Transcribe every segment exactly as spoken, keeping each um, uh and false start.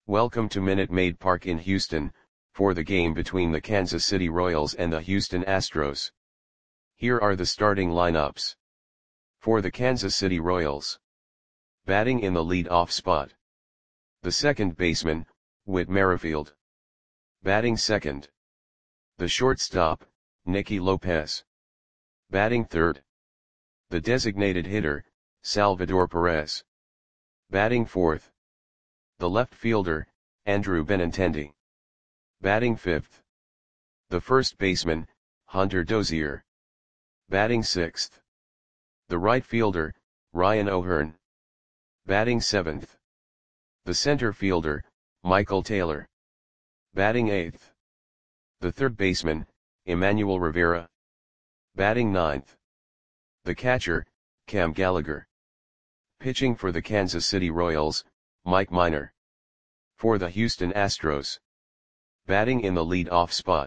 Welcome to Minute Maid Park in Houston, for the game between the Kansas City Royals and the Houston Astros. Here are the starting lineups. For the Kansas City Royals. Batting in the lead-off spot. The second baseman, Whit Merrifield. Batting second. The shortstop, Nicky Lopez. Batting third. The designated hitter, Salvador Perez. Batting fourth. The left fielder, Andrew Benintendi. Batting fifth. The first baseman, Hunter Dozier. Batting sixth. The right fielder, Ryan O'Hearn. Batting seventh. The center fielder, Michael Taylor. Batting eighth. The third baseman, Emmanuel Rivera. Batting ninth. The catcher, Cam Gallagher. Pitching for the Kansas City Royals, Mike Minor. For the Houston Astros. Batting in the lead-off spot.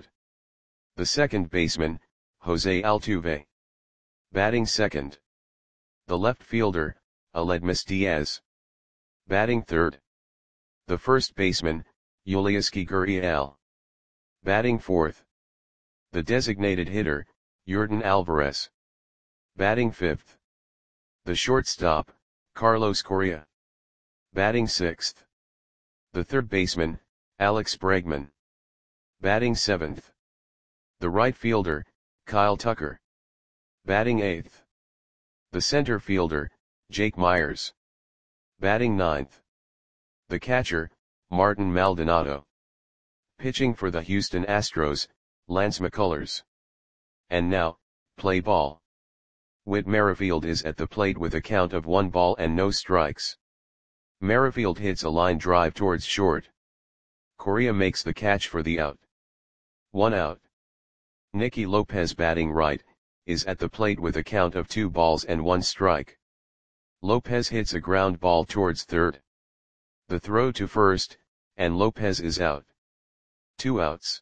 The second baseman, Jose Altuve. Batting second. The left fielder, Aledmys Diaz. Batting third. The first baseman, Yulieski Gurriel. Batting fourth. The designated hitter, Yordan Alvarez. Batting fifth. The shortstop, Carlos Correa. Batting sixth. The third baseman, Alex Bregman. Batting seventh. The right fielder, Kyle Tucker. Batting eighth. The center fielder, Jake Myers. Batting ninth. The catcher, Martin Maldonado. Pitching for the Houston Astros, Lance McCullers. And now, play ball. Whit Merrifield is at the plate with a count of one ball and no strikes. Merrifield hits a line drive towards short. Correa makes the catch for the out. One out. Nicky Lopez, batting right, is at the plate with a count of two balls and one strike. Lopez hits a ground ball towards third. The throw to first, and Lopez is out. Two outs.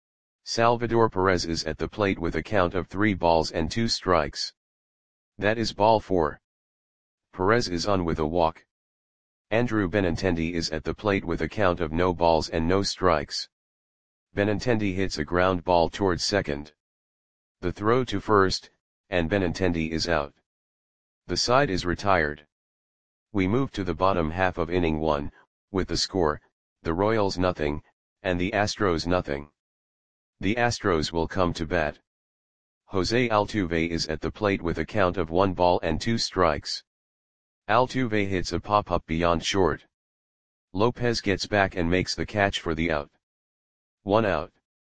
Salvador Perez is at the plate with a count of three balls and two strikes. That is ball four. Perez is on with a walk. Andrew Benintendi is at the plate with a count of no balls and no strikes. Benintendi hits a ground ball towards second. The throw to first, and Benintendi is out. The side is retired. We move to the bottom half of inning one, with the score, the Royals nothing, and the Astros nothing. The Astros will come to bat. Jose Altuve is at the plate with a count of one ball and two strikes. Altuve hits a pop-up beyond short. Lopez gets back and makes the catch for the out. One out.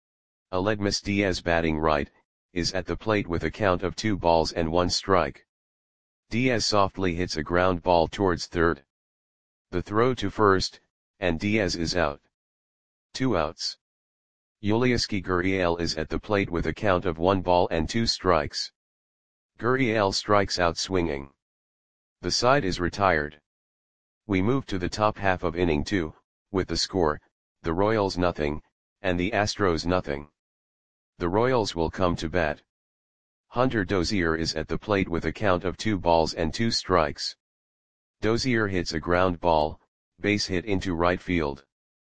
Aledmys Diaz, batting right, is at the plate with a count of two balls and one strike. Diaz softly hits a ground ball towards third. The throw to first, and Diaz is out. Two outs. Yulieski Gurriel is at the plate with a count of one ball and two strikes. Gurriel strikes out swinging. The side is retired. We move to the top half of inning two, with the score, the Royals nothing, and the Astros nothing. The Royals will come to bat. Hunter Dozier is at the plate with a count of two balls and two strikes. Dozier hits a ground ball, base hit into right field.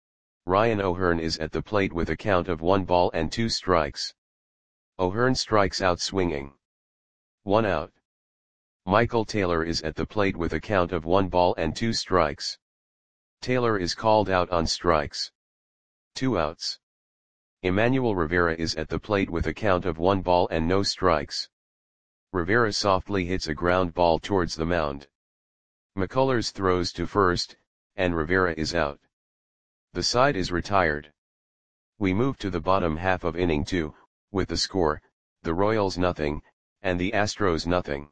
Ryan O'Hearn is at the plate with a count of one ball and two strikes. O'Hearn strikes out swinging. One out. Michael Taylor is at the plate with a count of one ball and two strikes. Taylor is called out on strikes. Two outs. Emmanuel Rivera is at the plate with a count of one ball and no strikes. Rivera softly hits a ground ball towards the mound. McCullers throws to first, and Rivera is out. The side is retired. We move to the bottom half of inning two, with the score, the Royals nothing, and the Astros nothing.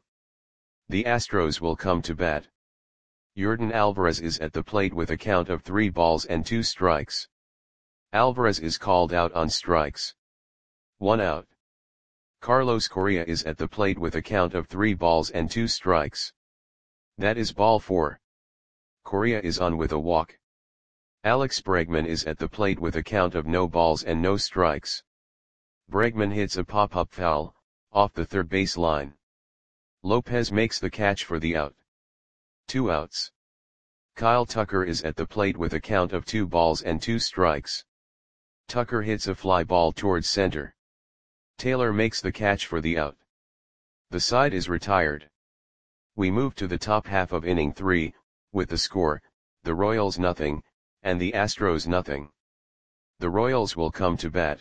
The Astros will come to bat. Yordan Alvarez is at the plate with a count of three balls and two strikes. Alvarez is called out on strikes. One out. Carlos Correa is at the plate with a count of three balls and two strikes. That is ball four. Correa is on with a walk. Alex Bregman is at the plate with a count of no balls and no strikes. Bregman hits a pop-up foul, off the third base line. Lopez makes the catch for the out. Two outs. Kyle Tucker is at the plate with a count of two balls and two strikes. Tucker hits a fly ball towards center. Taylor makes the catch for the out. The side is retired. We move to the top half of inning three, with the score, the Royals nothing, and the Astros nothing. The Royals will come to bat.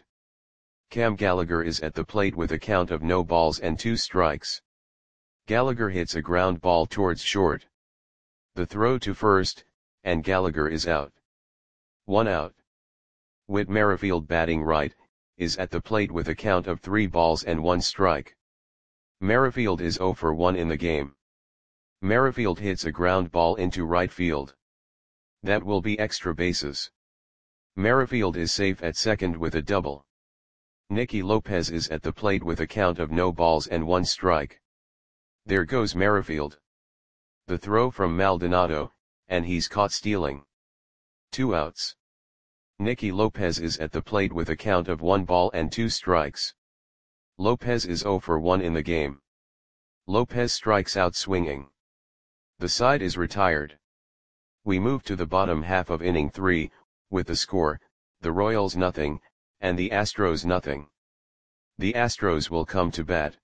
Cam Gallagher is at the plate with a count of no balls and two strikes. Gallagher hits a ground ball towards short. The throw to first, and Gallagher is out. One out. Whit Merrifield, batting right, is at the plate with a count of three balls and one strike. Merrifield is zero for one in the game. Merrifield hits a ground ball into right field. That will be extra bases. Merrifield is safe at second with a double. Nicky Lopez is at the plate with a count of no balls and one strike. There goes Merrifield. The throw from Maldonado, and he's caught stealing. Two outs. Nicky Lopez is at the plate with a count of one ball and two strikes. Lopez is zero for one in the game. Lopez strikes out swinging. The side is retired. We move to the bottom half of inning three, with the score, the Royals nothing, and the Astros nothing. The Astros will come to bat.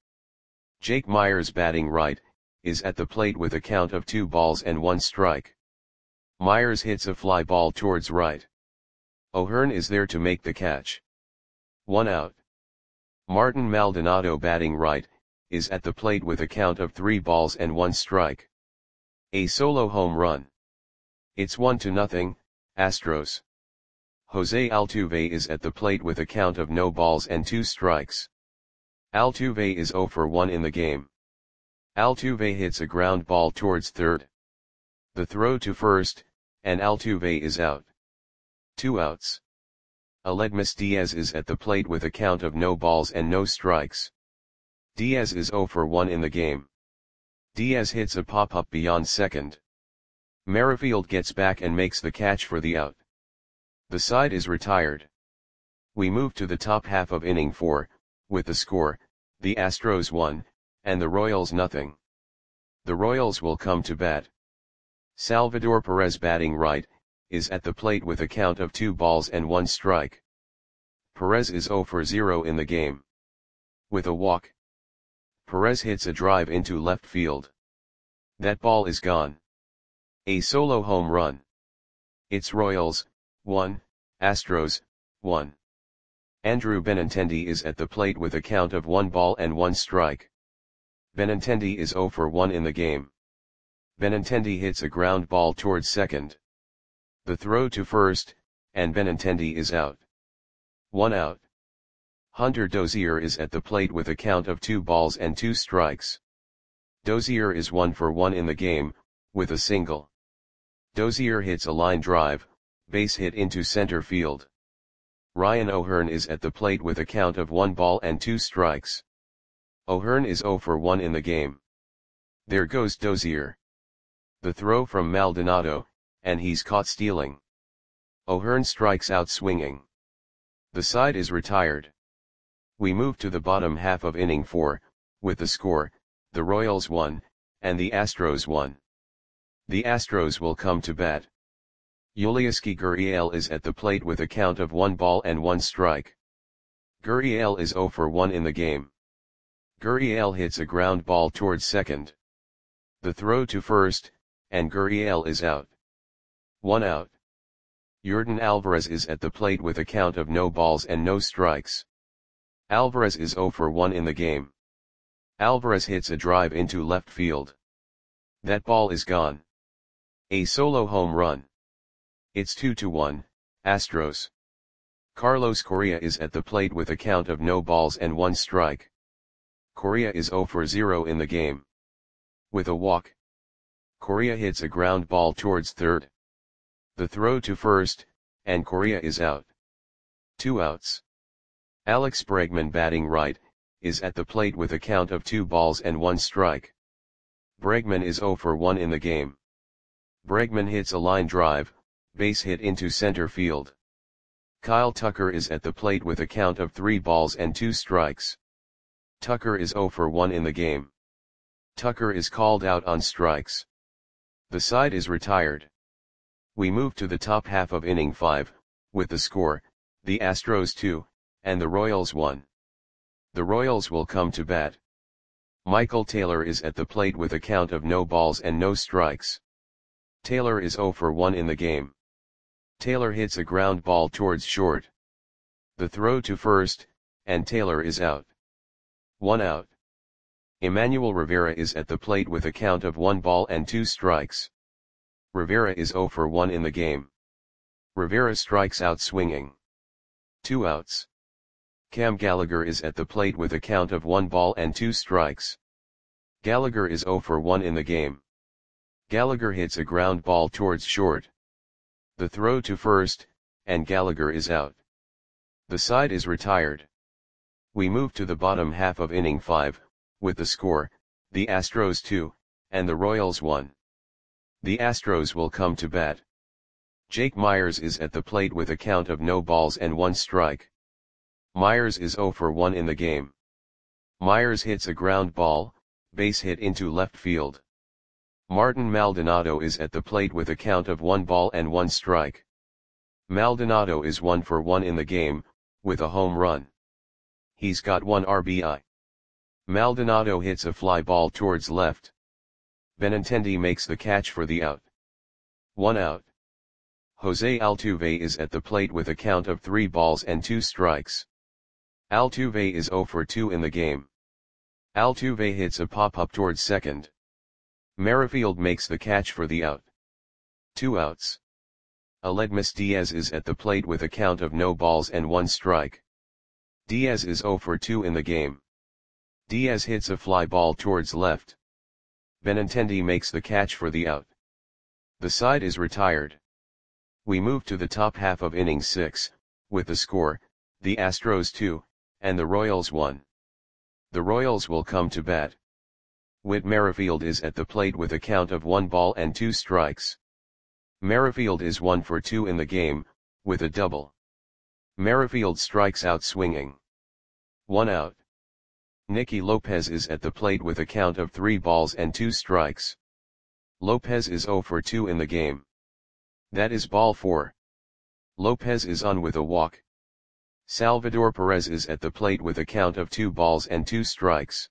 Jake Myers, batting right, is at the plate with a count of two balls and one strike. Myers hits a fly ball towards right. O'Hearn is there to make the catch. One out. Martin Maldonado, batting right, is at the plate with a count of three balls and one strike. A solo home run. It's one to nothing, Astros. Jose Altuve is at the plate with a count of no balls and two strikes. Altuve is zero for one in the game. Altuve hits a ground ball towards third. The throw to first, and Altuve is out. Two outs. Aledmys Diaz is at the plate with a count of no balls and no strikes. Diaz is zero for one in the game. Diaz hits a pop-up beyond second. Merrifield gets back and makes the catch for the out. The side is retired. We move to the top half of inning four, with the score, the Astros one, and the Royals nothing. The Royals will come to bat. Salvador Perez, batting right, is at the plate with a count of two balls and one strike. Perez is zero for zero in the game. With a walk, Perez hits a drive into left field. That ball is gone. A solo home run. It's Royals, one, Astros, one. Andrew Benintendi is at the plate with a count of one ball and one strike. Benintendi is zero for one in the game. Benintendi hits a ground ball towards second. The throw to first, and Benintendi is out. One out. Hunter Dozier is at the plate with a count of two balls and two strikes. Dozier is one for one in the game, with a single. Dozier hits a line drive, base hit into center field. Ryan O'Hearn is at the plate with a count of one ball and two strikes. O'Hearn is zero for one in the game. There goes Dozier. The throw from Maldonado, and he's caught stealing. O'Hearn strikes out swinging. The side is retired. We move to the bottom half of inning four, with the score, the Royals one, and the Astros one. The Astros will come to bat. Yulieski Gurriel is at the plate with a count of one ball and one strike. Gurriel is zero for one in the game. Gurriel hits a ground ball towards second. The throw to first, and Gurriel is out. One out. Yordan Alvarez is at the plate with a count of no balls and no strikes. Alvarez is zero for one in the game. Alvarez hits a drive into left field. That ball is gone. A solo home run. It's two to one, Astros. Carlos Correa is at the plate with a count of no balls and one strike. Correa is zero for zero in the game. With a walk, Correa hits a ground ball towards third. The throw to first, and Correa is out. Two outs. Alex Bregman, batting right, is at the plate with a count of two balls and one strike. Bregman is zero for one in the game. Bregman hits a line drive, base hit into center field. Kyle Tucker is at the plate with a count of three balls and two strikes. Tucker is zero for one in the game. Tucker is called out on strikes. The side is retired. We move to the top half of inning five, with the score, the Astros two, and the Royals one. The Royals will come to bat. Michael Taylor is at the plate with a count of no balls and no strikes. Taylor is oh for one in the game. Taylor hits a ground ball towards short. The throw to first, and Taylor is out. One out. Emmanuel Rivera is at the plate with a count of one ball and two strikes. Rivera is oh for one in the game. Rivera strikes out swinging. Two outs. Cam Gallagher is at the plate with a count of one ball and two strikes. Gallagher is oh for one in the game. Gallagher hits a ground ball towards short. The throw to first, and Gallagher is out. The side is retired. We move to the bottom half of inning five, with the score, the Astros two, and the Royals one. The Astros will come to bat. Jake Myers is at the plate with a count of no balls and one strike. Myers is oh for one in the game. Myers hits a ground ball, base hit into left field. Martin Maldonado is at the plate with a count of one ball and one strike. Maldonado is one for one in the game, with a home run. He's got one R B I. Maldonado hits a fly ball towards left. Benintendi makes the catch for the out. One out. Jose Altuve is at the plate with a count of three balls and two strikes. Altuve is oh for two in the game. Altuve hits a pop-up towards second. Merrifield makes the catch for the out. Two outs. Aledmys Diaz is at the plate with a count of no balls and one strike. Diaz is oh for two in the game. Diaz hits a fly ball towards left. Benintendi makes the catch for the out. The side is retired. We move to the top half of inning six, with the score, the Astros two, and the Royals one. The Royals will come to bat. Whit Merrifield is at the plate with a count of one ball and two strikes. Merrifield is one for two in the game, with a double. Merrifield strikes out swinging. One out. Nicky Lopez is at the plate with a count of three balls and two strikes. Lopez is oh for two in the game. That is ball four. Lopez is on with a walk. Salvador Perez is at the plate with a count of two balls and two strikes.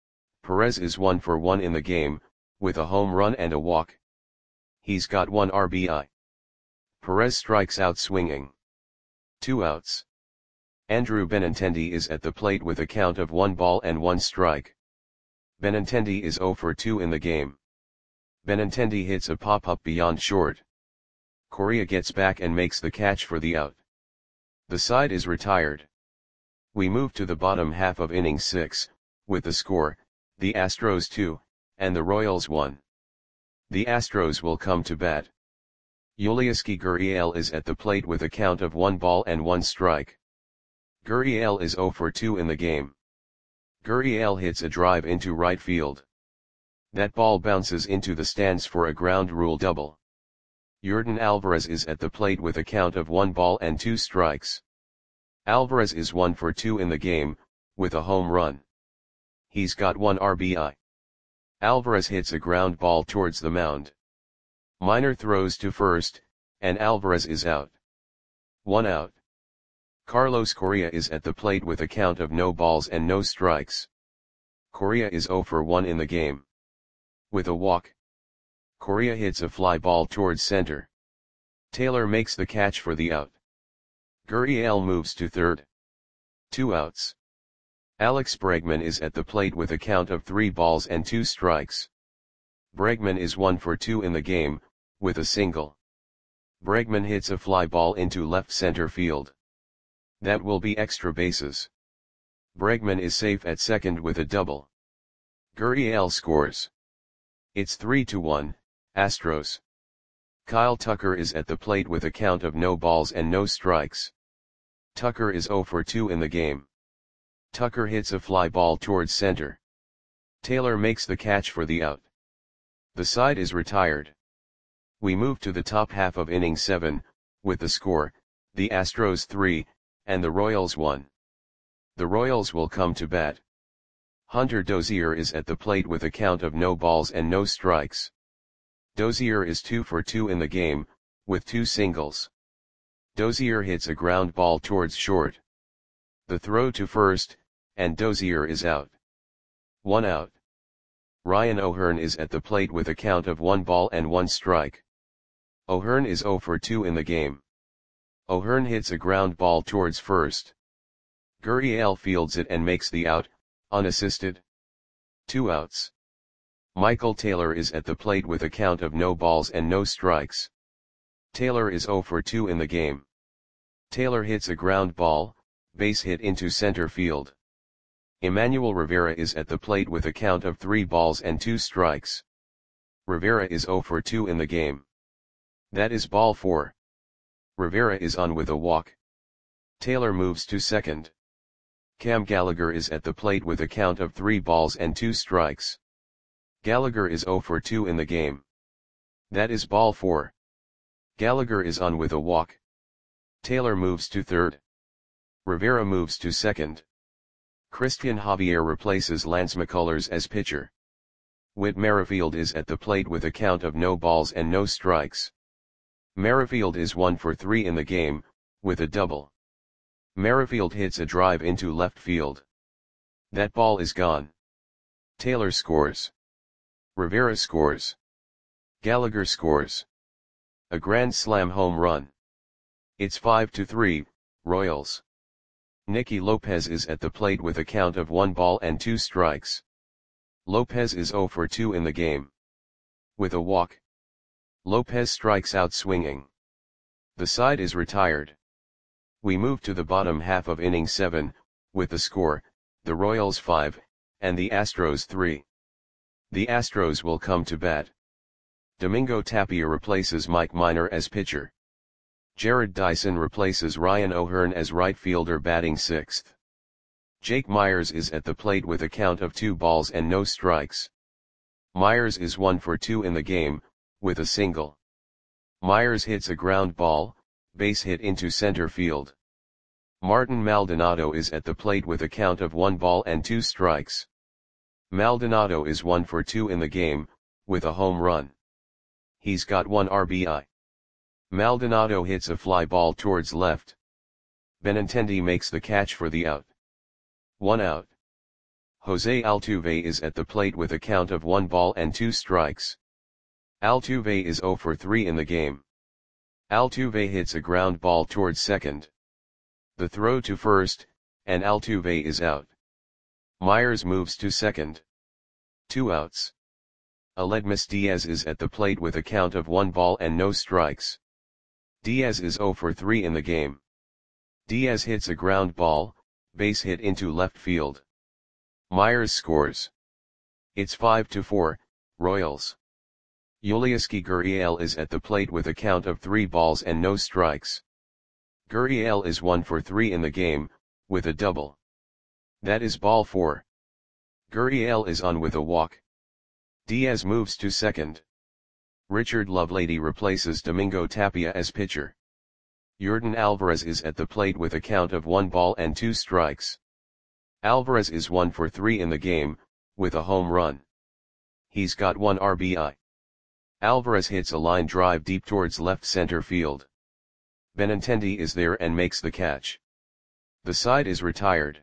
Perez is one for one in the game, with a home run and a walk. He's got one R B I. Perez strikes out swinging. Two outs. Andrew Benintendi is at the plate with a count of one ball and one strike. Benintendi is oh for two in the game. Benintendi hits a pop-up beyond short. Correa gets back and makes the catch for the out. The side is retired. We move to the bottom half of inning six, with the score, the Astros two, and the Royals one. The Astros will come to bat. Yulieski Gurriel is at the plate with a count of one ball and one strike. Gurriel is oh for two in the game. Gurriel hits a drive into right field. That ball bounces into the stands for a ground rule double. Yordan Alvarez is at the plate with a count of one ball and two strikes. Alvarez is one for two in the game, with a home run. He's got one R B I. Alvarez hits a ground ball towards the mound. Minor throws to first, and Alvarez is out. One out. Carlos Correa is at the plate with a count of no balls and no strikes. Correa is oh for one in the game. With a walk. Correa hits a fly ball towards center. Taylor makes the catch for the out. Gurriel moves to third. Two outs. Alex Bregman is at the plate with a count of three balls and two strikes. Bregman is one for two in the game, with a single. Bregman hits a fly ball into left center field. That will be extra bases. Bregman is safe at second with a double. Gurriel scores. It's three to one, Astros. Kyle Tucker is at the plate with a count of no balls and no strikes. Tucker is oh for two in the game. Tucker hits a fly ball towards center. Taylor makes the catch for the out. The side is retired. We move to the top half of inning seven, with the score, the Astros three, and the Royals one. The Royals will come to bat. Hunter Dozier is at the plate with a count of no balls and no strikes. Dozier is two for two in the game, with two singles. Dozier hits a ground ball towards short. The throw to first, and Dozier is out. One out. Ryan O'Hearn is at the plate with a count of one ball and one strike. O'Hearn is zero for two in the game. O'Hearn hits a ground ball towards first. Gurriel fields it and makes the out, unassisted. Two outs. Michael Taylor is at the plate with a count of no balls and no strikes. Taylor is zero for two in the game. Taylor hits a ground ball, base hit into center field. Emmanuel Rivera is at the plate with a count of three balls and two strikes. Rivera is zero for two in the game. That is ball four. Rivera is on with a walk. Taylor moves to second. Cam Gallagher is at the plate with a count of three balls and two strikes. Gallagher is zero for two in the game. That is ball four. Gallagher is on with a walk. Taylor moves to third. Rivera moves to second. Christian Javier replaces Lance McCullers as pitcher. Whit Merrifield is at the plate with a count of no balls and no strikes. Merrifield is one for three in the game, with a double. Merrifield hits a drive into left field. That ball is gone. Taylor scores. Rivera scores. Gallagher scores. A grand slam home run. It's five to three, Royals. Nicky Lopez is at the plate with a count of one ball and two strikes. Lopez is zero for two in the game. With a walk. Lopez strikes out swinging. The side is retired. We move to the bottom half of inning seven, with the score, the Royals five, and the Astros three. The Astros will come to bat. Domingo Tapia replaces Mike Minor as pitcher. Jared Dyson replaces Ryan O'Hearn as right fielder batting sixth. Jake Myers is at the plate with a count of two balls and no strikes. Myers is one for two in the game, with a single. Myers hits a ground ball, base hit into center field. Martin Maldonado is at the plate with a count of one ball and two strikes. Maldonado is one for two in the game, with a home run. He's got one R B I. Maldonado hits a fly ball towards left. Benintendi makes the catch for the out. One out. Jose Altuve is at the plate with a count of one ball and two strikes. Altuve is zero for three in the game. Altuve hits a ground ball towards second. The throw to first, and Altuve is out. Myers moves to second. Two outs. Aledmus Diaz is at the plate with a count of one ball and no strikes. Diaz is zero for three in the game. Diaz hits a ground ball, base hit into left field. Myers scores. It's five to four, Royals. Yulieski Gurriel is at the plate with a count of three balls and no strikes. Gurriel is one for three in the game, with a double. That is ball four. Gurriel is on with a walk. Diaz moves to second. Richard Lovelady replaces Domingo Tapia as pitcher. Yordan Alvarez is at the plate with a count of one ball and two strikes. Alvarez is one for three in the game, with a home run. He's got one R B I. Alvarez hits a line drive deep towards left center field. Benintendi is there and makes the catch. The side is retired.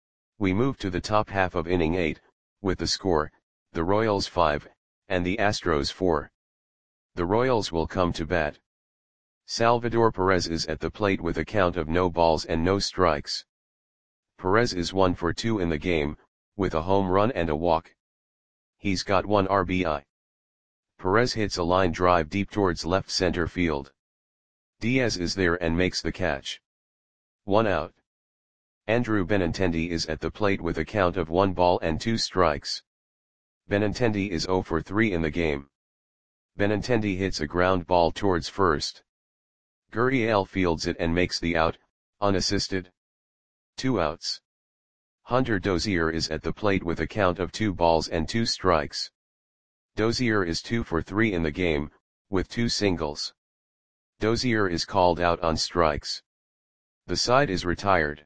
We move to the top half of inning eight, with the score, the Royals five, and the Astros four. The Royals will come to bat. Salvador Perez is at the plate with a count of no balls and no strikes. Perez is one for two in the game, with a home run and a walk. He's got one R B I. Perez hits a line drive deep towards left center field. Diaz is there and makes the catch. One out. Andrew Benintendi is at the plate with a count of one ball and two strikes. Benintendi is zero for three in the game. Benintendi hits a ground ball towards first. Gurriel fields it and makes the out, unassisted. Two outs. Hunter Dozier is at the plate with a count of two balls and two strikes. Dozier is two for three in the game, with two singles. Dozier is called out on strikes. The side is retired.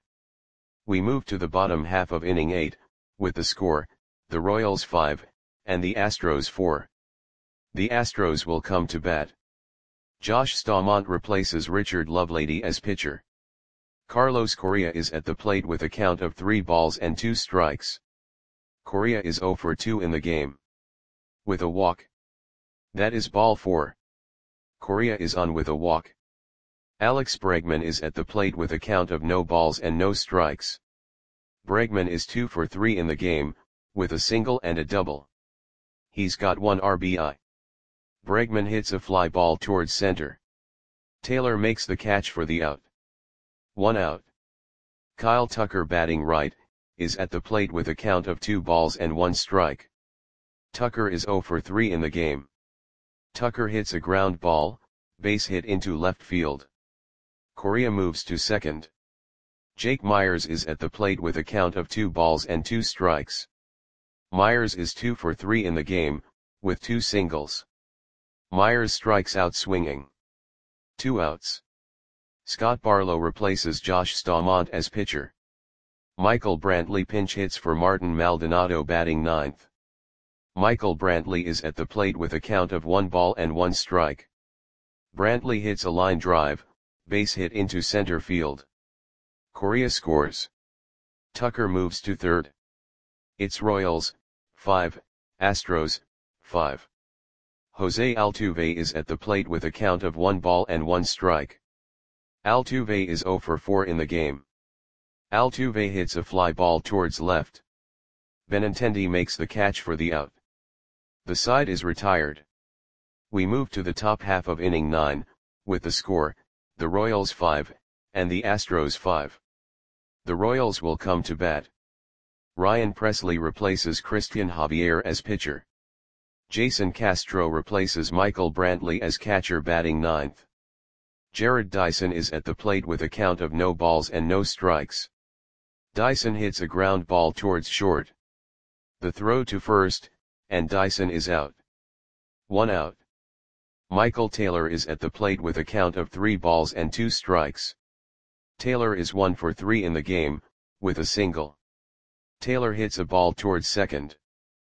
We move to the bottom half of inning eight, with the score, the Royals five, and the Astros four. The Astros will come to bat. Josh Staumont replaces Richard Lovelady as pitcher. Carlos Correa is at the plate with a count of three balls and two strikes. Correa is zero for two in the game. With a walk. That is ball four. Correa is on with a walk. Alex Bregman is at the plate with a count of no balls and no strikes. Bregman is two for three in the game, with a single and a double. He's got one R B I. Bregman hits a fly ball towards center. Taylor makes the catch for the out. One out. Kyle Tucker, batting right, is at the plate with a count of two balls and one strike. Tucker is zero for three in the game. Tucker hits a ground ball, base hit into left field. Correa moves to second. Jake Myers is at the plate with a count of two balls and two strikes. Myers is two for three in the game, with two singles. Myers strikes out swinging. Two outs. Scott Barlow replaces Josh Staumont as pitcher. Michael Brantley pinch hits for Martin Maldonado, batting ninth. Michael Brantley is at the plate with a count of one ball and one strike. Brantley hits a line drive, base hit into center field. Correa scores. Tucker moves to third. It's Royals, five, Astros, five. Jose Altuve is at the plate with a count of one ball and one strike. Altuve is zero for four in the game. Altuve hits a fly ball towards left. Benintendi makes the catch for the out. The side is retired. We move to the top half of inning nine, with the score, the Royals five, and the Astros five. The Royals will come to bat. Ryan Presley replaces Christian Javier as pitcher. Jason Castro replaces Michael Brantley as catcher, batting ninth. Jared Dyson is at the plate with a count of no balls and no strikes. Dyson hits a ground ball towards short. The throw to first, and Dyson is out. One out. Michael Taylor is at the plate with a count of three balls and two strikes. Taylor is one for three in the game, with a single. Taylor hits a ball towards second.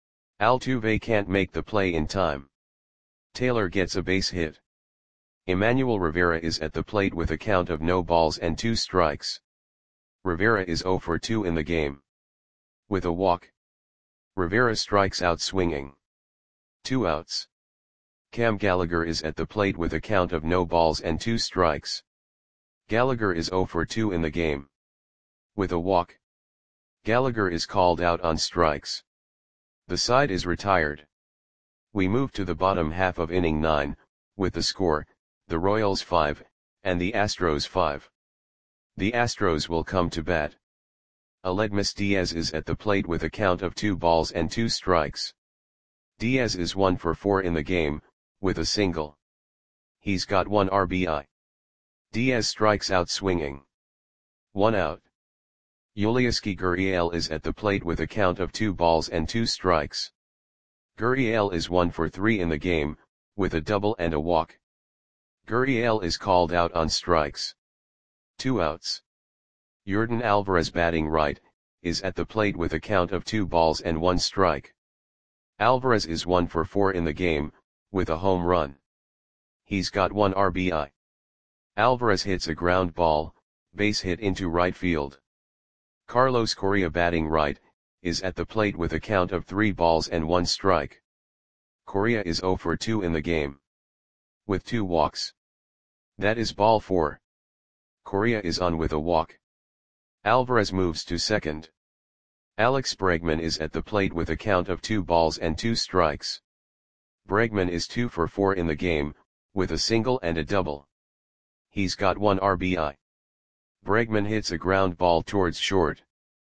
Altuve can't make the play in time. Taylor gets a base hit. Emmanuel Rivera is at the plate with a count of no balls and two strikes. Rivera is zero for two in the game. With a walk. Rivera strikes out swinging. Two outs. Cam Gallagher is at the plate with a count of no balls and two strikes. Gallagher is zero for two in the game. With a walk. Gallagher is called out on strikes. The side is retired. We move to the bottom half of inning nine, with the score, the Royals five, and the Astros five. The Astros will come to bat. Aledmus Diaz is at the plate with a count of two balls and two strikes. Diaz is one for four in the game, with a single. He's got one R B I. Diaz strikes out swinging. One out. Yulieski Gurriel is at the plate with a count of two balls and two strikes. Gurriel is one for three in the game, with a double and a walk. Gurriel is called out on strikes. Two outs. Yordan Alvarez, batting right, is at the plate with a count of two balls and one strike. Alvarez is one for four in the game, with a home run. He's got one R B I. Alvarez hits a ground ball, base hit into right field. Carlos Correa, batting right, is at the plate with a count of three balls and one strike. Correa is zero for two in the game. With two walks. That is ball four. Correa is on with a walk. Alvarez moves to second. Alex Bregman is at the plate with a count of two balls and two strikes. Bregman is two for four in the game, with a single and a double. He's got one R B I. Bregman hits a ground ball towards short.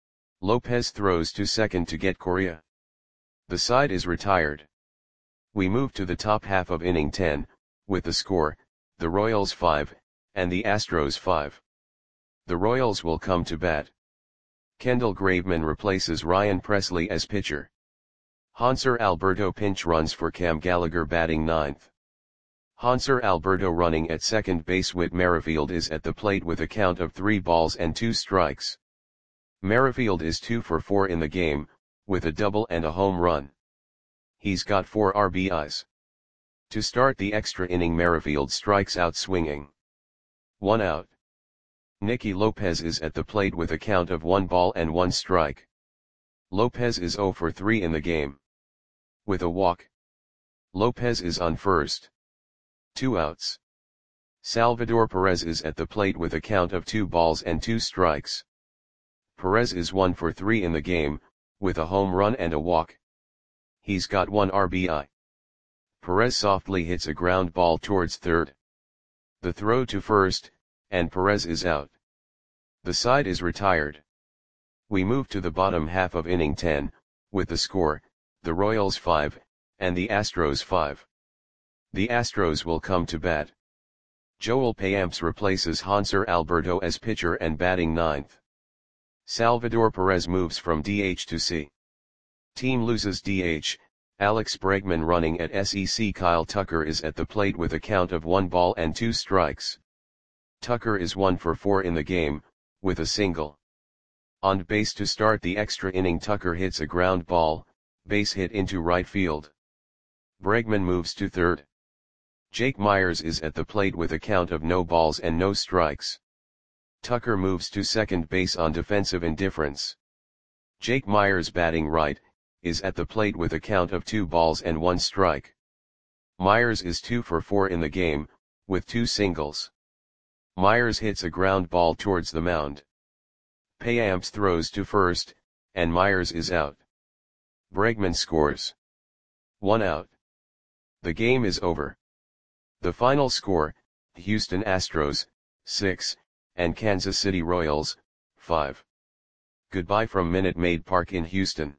Lopez throws to second to get Correa. The side is retired. We move to the top half of inning ten, with the score, the Royals five, and the Astros five. The Royals will come to bat. Kendall Graveman replaces Ryan Presley as pitcher. Hanser Alberto pinch runs for Cam Gallagher, batting ninth. Hanser Alberto running at second base. Whit Merrifield is at the plate with a count of three balls and two strikes. Merrifield is two for four in the game, with a double and a home run. He's got four R B Is. To start the extra inning, Merrifield strikes out swinging. One out. Nicky Lopez is at the plate with a count of one ball and one strike. Lopez is zero for three in the game. With a walk. Lopez is on first. Two outs. Salvador Perez is at the plate with a count of two balls and two strikes. Perez is one for three in the game, with a home run and a walk. He's got one R B I. Perez softly hits a ground ball towards third. The throw to first, and Perez is out. The side is retired. We move to the bottom half of inning ten, with the score, the Royals five, and the Astros five. The Astros will come to bat. Joel Payamps replaces Hanser Alberto as pitcher and batting ninth. Salvador Perez moves from D H to C. Team loses D H, Alex Bregman running at S E C. Kyle Tucker is at the plate with a count of one ball and two strikes. Tucker is one for four in the game, with a single. On base to start the extra inning, Tucker hits a ground ball, base hit into right field. Bregman moves to third. Jake Myers is at the plate with a count of no balls and no strikes. Tucker moves to second base on defensive indifference. Jake Myers, batting right, is at the plate with a count of two balls and one strike. Myers is two for four in the game, with two singles. Myers hits a ground ball towards the mound. Payamps throws to first, and Myers is out. Bregman scores. One out. The game is over. The final score, Houston Astros, six, and Kansas City Royals, five. Goodbye from Minute Maid Park in Houston.